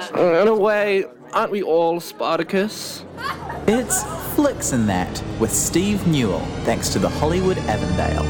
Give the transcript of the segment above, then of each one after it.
In a way, aren't we all Spartacus? It's Flicks and That with Steve Newell, thanks to the Hollywood Avondale.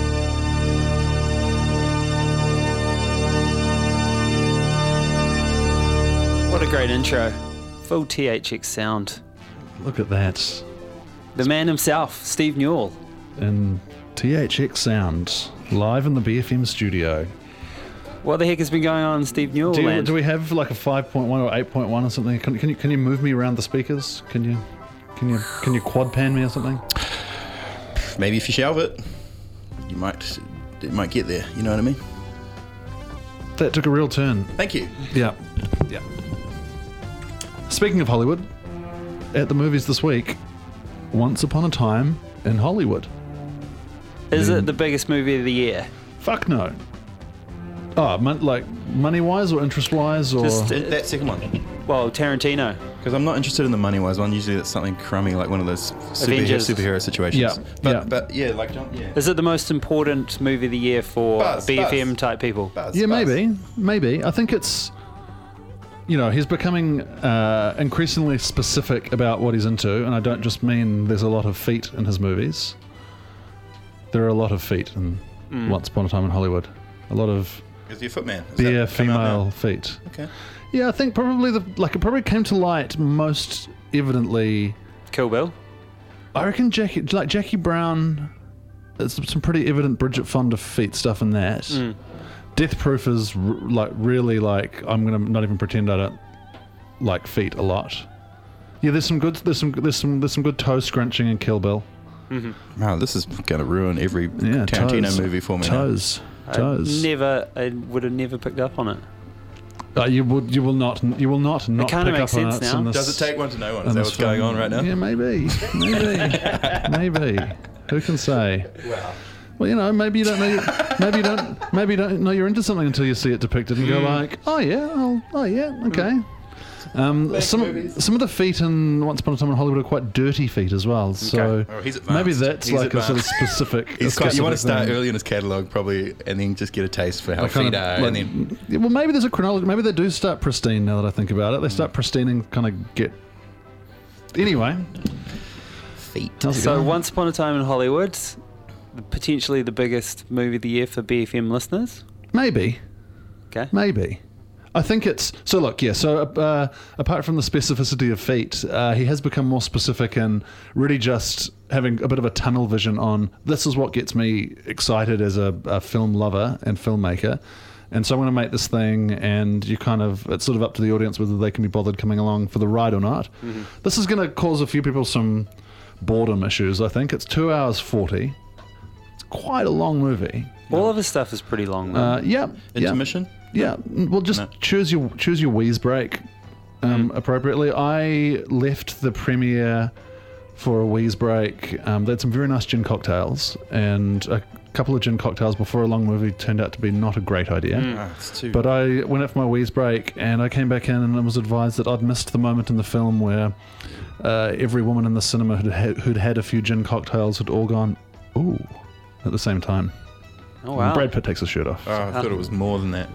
What a great intro. Full THX sound. Look at that. The man himself, Steve Newell. And THX sound, live in the BFM studio. What the heck has been going on in Steve Newell land? Do we have like a 5.1 or 8.1 or something? Can you move me around the speakers? Can you quad pan me or something? Maybe if you shelve it, it might get there. You know what I mean? That took a real turn. Thank you. Yeah. Speaking of Hollywood, at the movies this week, Once Upon a Time in Hollywood. Is it the biggest movie of the year? Fuck no. Oh, like money-wise or interest-wise or... Just, That second one. Well, Tarantino. Because I'm not interested in the money-wise one. Usually it's something crummy, like one of those Avengers. superhero situations. Yeah. But yeah, like John. Yeah. Is it the most important movie of the year for BFM type people? Buzz. Maybe. I think it's... You know, he's becoming increasingly specific about what he's into, and I don't just mean there's a lot of feet in his movies. There are a lot of feet in Once Upon a Time in Hollywood. A lot of Is he a footman? bare female feet. Okay. Yeah, I think probably it probably came to light most evidently. Kill Bill? I reckon Jackie Brown. There's some pretty evident Bridget Fonda feet stuff in that. Death Proof is really I'm gonna not even pretend I don't like feet a lot. Yeah, there's some good toe scrunching in Kill Bill. Wow, this is gonna ruin every Tarantino movie for me. Toes. I would have never picked up on it. You will not pick kinda up makes on sense it. now. in this- Does it take one to know one? in Is that this what's going film. on right now? Yeah, maybe. Who can say? Wow. Well, you know, maybe you don't know you're into something until you see it depicted and go like, oh yeah, okay. Some of the feet in Once Upon a Time in Hollywood are quite dirty feet as well. So he's advanced. maybe that's He's like a sort of advanced. specific. You want to start thing. early in his catalogue probably, and then just get a taste for how Like kind feet of, are, like- and then Yeah, well, maybe there's a chronology. Maybe they do start pristine. Now that I think about it, they start pristine and kind of get. Anyway, feet. how's it So going? Once Upon a Time in Hollywood, potentially the biggest movie of the year for BFM listeners. Maybe. Okay. I think it's... So look, yeah, so apart from the specificity of feet, he has become more specific and really just having a bit of a tunnel vision on this is what gets me excited as a film lover and filmmaker. And so I'm going to make this thing, and it's sort of up to the audience whether they can be bothered coming along for the ride or not. This is going to cause a few people some boredom issues, I think. It's 2 hours 40. It's quite a long movie. All of his stuff is pretty long, though. Yeah. Intermission? Yeah, well, just choose your wheeze break appropriately. I left the premiere for a wheeze break. They had some very nice gin cocktails, and a couple of gin cocktails before a long movie turned out to be not a great idea. It's too... But I went out for my wheeze break, and I came back in and I was advised that I'd missed the moment in the film where every woman in the cinema who'd had a few gin cocktails had all gone, ooh, at the same time. Oh, wow. Brad Pitt takes his shirt off. I thought it was more than that.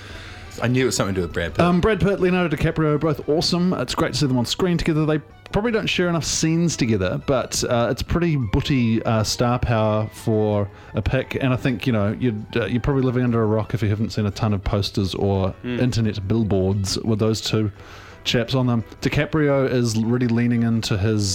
I knew it was something to do with Brad Pitt. Brad Pitt, Leonardo DiCaprio, both awesome. It's great to see them on screen together. They probably don't share enough scenes together, but it's pretty booty star power for a pick. And I think, you know, you're probably living under a rock if you haven't seen a ton of posters or internet billboards with those two chaps on them. DiCaprio is really leaning into his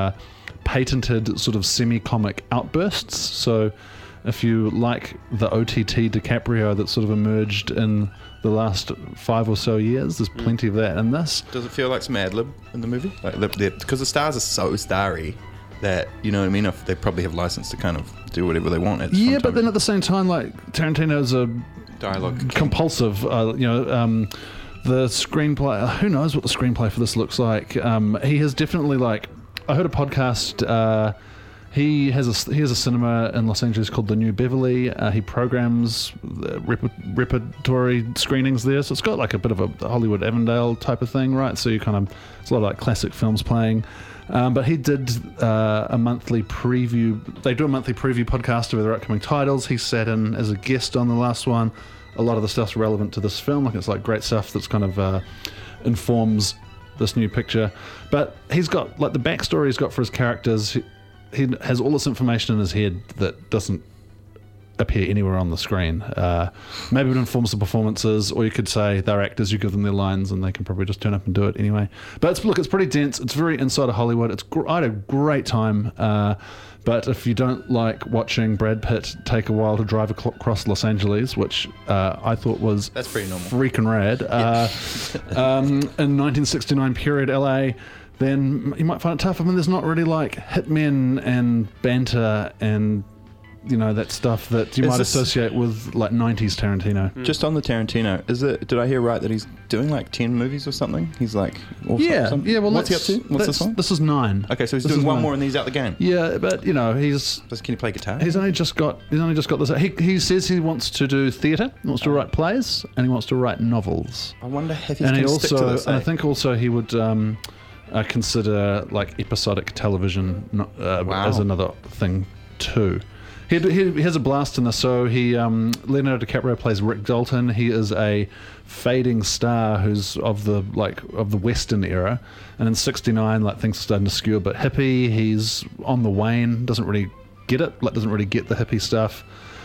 patented sort of semi-comic outbursts. So if you like the OTT DiCaprio that sort of emerged in the last 5 or so years, there's plenty of that in this. Does it feel like some ad lib in the movie? Like because the stars are so starry that, you know what I mean? They probably have license to kind of do whatever they want. Yeah, but then at the same time, like Tarantino's a dialogue compulsive. The screenplay. Who knows what the screenplay for this looks like? He has definitely I heard a podcast. He has a cinema in Los Angeles called the New Beverly. He programs repertory screenings there, so it's got like a bit of a Hollywood Avondale type of thing, right? So it's a lot of like classic films playing. But he did a monthly preview. They do a monthly preview podcast of their upcoming titles. He sat in as a guest on the last one. A lot of the stuff's relevant to this film. It's like great stuff that's kind of informs this new picture. But he's got, like, the backstory he's got for his characters, he has all this information in his head that doesn't appear anywhere on the screen. Maybe it informs the performances, or you could say they're actors, you give them their lines and they can probably just turn up and do it anyway. But it's pretty dense. It's very inside of Hollywood. I had a great time. But if you don't like watching Brad Pitt take a while to drive across Los Angeles, which I thought was That's pretty normal. freaking rad, in 1969 period LA, then you might find it tough. I mean, there's not really like hitmen and banter and, you know, that stuff that you might associate with like 90s Tarantino. Just on the Tarantino, did I hear right that he's doing like 10 movies or something? He's like, Yeah, well, what's he up to? What's this one? This is 9. Okay, so he's This doing is one 9. more and he's out the game. Yeah, but you know, Can he play guitar? he's only just got this. He says he wants to do theatre, he wants to write plays, and he wants to write novels. I wonder if he's And going he to stick to also, this. and I think also he would consider like episodic television as another thing too. He has a blast in this. So Leonardo DiCaprio plays Rick Dalton. He is a fading star who's of the Western era, and in '69, like, things are starting to skew a bit hippie. He's on the wane, doesn't really get it, like, doesn't really get the hippie stuff.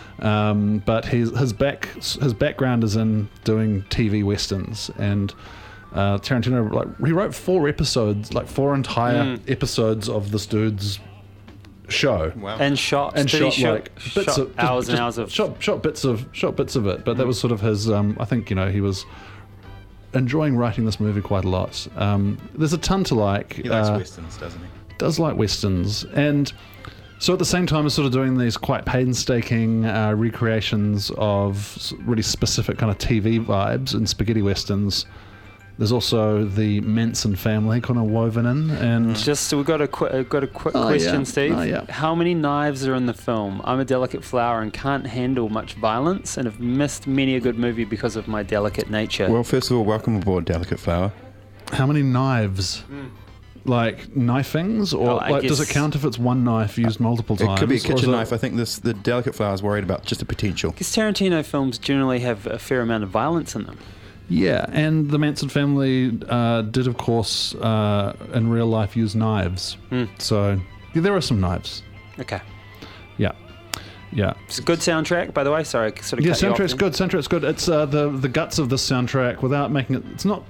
But his background is in doing TV westerns, and Tarantino, like, he wrote 4 episodes, like 4 entire episodes of this dude's show. Wow. And shot And did he shot like bits shot of hours and hours of shot bits of it. But that was sort of his. I think, you know, he was enjoying writing this movie quite a lot. There's a ton to like. He likes westerns, doesn't he? Does like westerns, and so at the same time as sort of doing these quite painstaking recreations of really specific kind of TV vibes and spaghetti westerns, there's also the Manson family kind of woven in, and Just so we've got a quick question, yeah. Steve. Oh, yeah. How many knives are in the film? I'm a delicate flower and can't handle much violence, and have missed many a good movie because of my delicate nature. Well, first of all, welcome aboard, Delicate Flower. how many knives? Like knifings, or I like does it guess- count if it's one knife used multiple times? It could be a or is kitchen it- knife. I think the Delicate Flower is worried about just the potential. Because Tarantino films generally have a fair amount of violence in them. Yeah, and the Manson family did, of course, in real life use knives. So yeah, there are some knives. Okay. Yeah. It's a good soundtrack, by the way. Sorry, I sort of Yeah, cut you off soundtrack's then. good. Soundtrack's good. It's the guts of this soundtrack, without making it. It's not.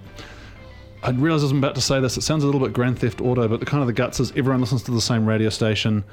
I realised I was about to say this. It sounds a little bit Grand Theft Auto, but the kind of the guts is everyone listens to the same radio station,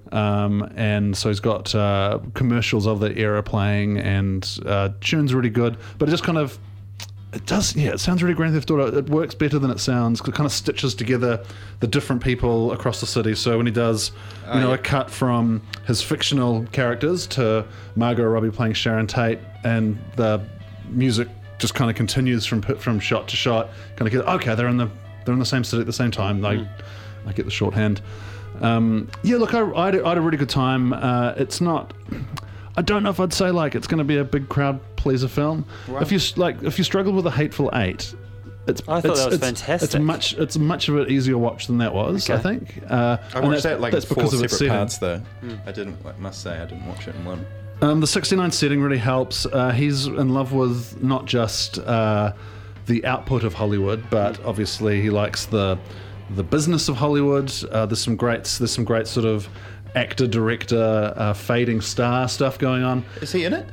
and so he's got commercials of the era playing, and tunes really good. But it just kind of. It does, yeah. It sounds really Grand Theft Auto. It works better than it sounds. It kind of stitches together the different people across the city. So when he does, a cut from his fictional characters to Margot Robbie playing Sharon Tate, and the music just kind of continues from shot to shot. Kind of get, okay, they're in the same city at the same time. I get the shorthand. Yeah, look, I had a really good time. It's not. I don't know if I'd say like it's going to be a big crowd pleaser film. Wow. If you struggled with The Hateful Eight, I thought that was fantastic. It's much of an easier watch than that was. Okay. I think. I watched that like that's in 4 because of its separate setting. parts, though. I didn't. Must say, I didn't watch it in one. The 69 setting really helps. He's in love with not just the output of Hollywood, but obviously he likes the business of Hollywood. There's some great sort of actor, director, fading star stuff going on. Is he in it?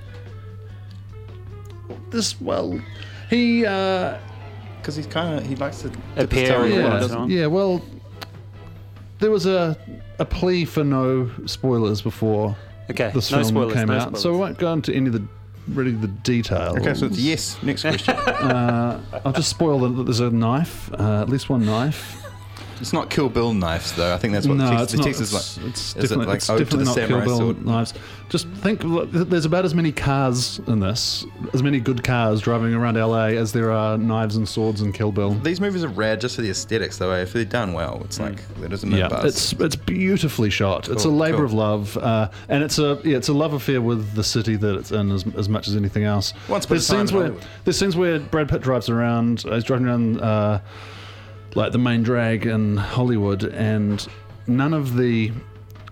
He Because he likes to Appear tell in everyone, Yeah. doesn't he? yeah. Well, there was a plea for no spoilers before Okay, this no film spoilers, came no out, spoilers. so we won't go into any of the details. Okay, so it's yes. Next question. I'll just spoil that there's a knife, at least one knife. It's not Kill Bill knives, though. I think that's what No, the it's text, not. the text is like. It's is it definitely, like it's Ode to definitely the not Kill Samurai Bill Sword? knives. Just think, there's about as many cars in this, as many good cars driving around LA as there are knives and swords in Kill Bill. These movies are rad just for the aesthetics, though. If they're done well, it's like there doesn't no Yeah, buzz. it's beautifully shot. It's a Cool, labour cool. of love, and it's a love affair with the city that it's in as much as anything else. Once upon a time in Hollywood. There's scenes where Brad Pitt drives around. He's driving around like the main drag in Hollywood, and none of the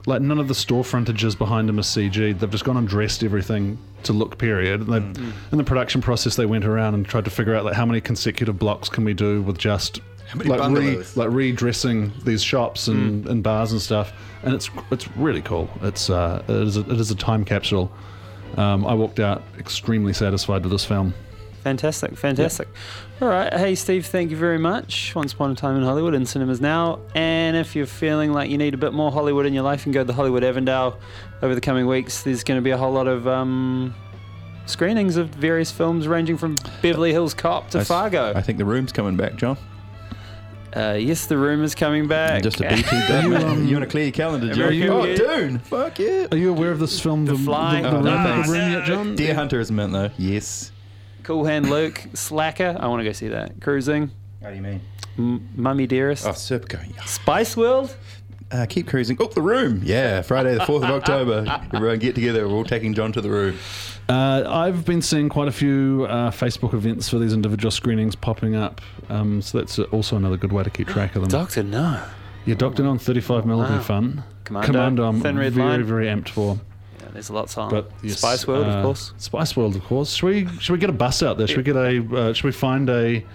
like none of the store frontages behind them are CG. They've just gone and dressed everything to look period. And in the production process, they went around and tried to figure out like how many consecutive blocks can we do with just many like bungalows? redressing these shops and bars and stuff. And it's really cool. It is a time capsule. I walked out extremely satisfied with this film. Fantastic. All right. Hey, Steve, thank you very much. Once Upon a Time in Hollywood in cinemas now. And if you're feeling like you need a bit more Hollywood in your life, you can go to the Hollywood Avondale over the coming weeks. There's going to be a whole lot of screenings of various films ranging from Beverly Hills Cop to Fargo. I think The Room's coming back, John. Yes, The Room is coming back. Just a BT dub, man. You want to clear your calendar, John? Dune! Fuck yeah! Are you aware of this film, The Flying? The No. Room yet, John? Deer Hunter is meant though. Yes. Cool Hand Luke, Slacker. I want to go see that. Cruising. How do you mean? Mummy Dearest. Oh, Serpico. Yeah. Spice World. Keep cruising. Oh, The Room. Yeah, Friday the 4th of October. Everyone get together. We're all taking John to The Room. I've been seeing quite a few Facebook events for these individual screenings popping up, so that's also another good way to keep track of them. Doctor No. Yeah, Doctor No on 35mm will be fun. Commando, I'm Thin Red very, Line. very amped for. Yeah, there's lots on. But yes, Spice World, of course. Spice World, of course. Should we get a bus out there? Should we get a? Should we find a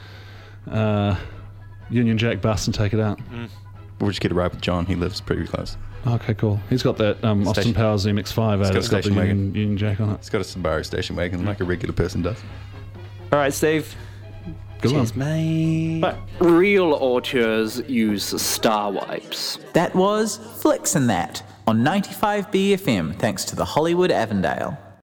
Union Jack bus and take it out? We'll just get a ride with John. He lives pretty close. Okay, cool. He's got that Austin Powers MX-5 out. It's got the Union Jack on it. It's got a Subaru station wagon like a regular person does. All right, Steve. Good Cheers, one. mate. But real auteurs use star wipes. That was Flicks and That on 95 BFM, thanks to the Hollywood Avondale.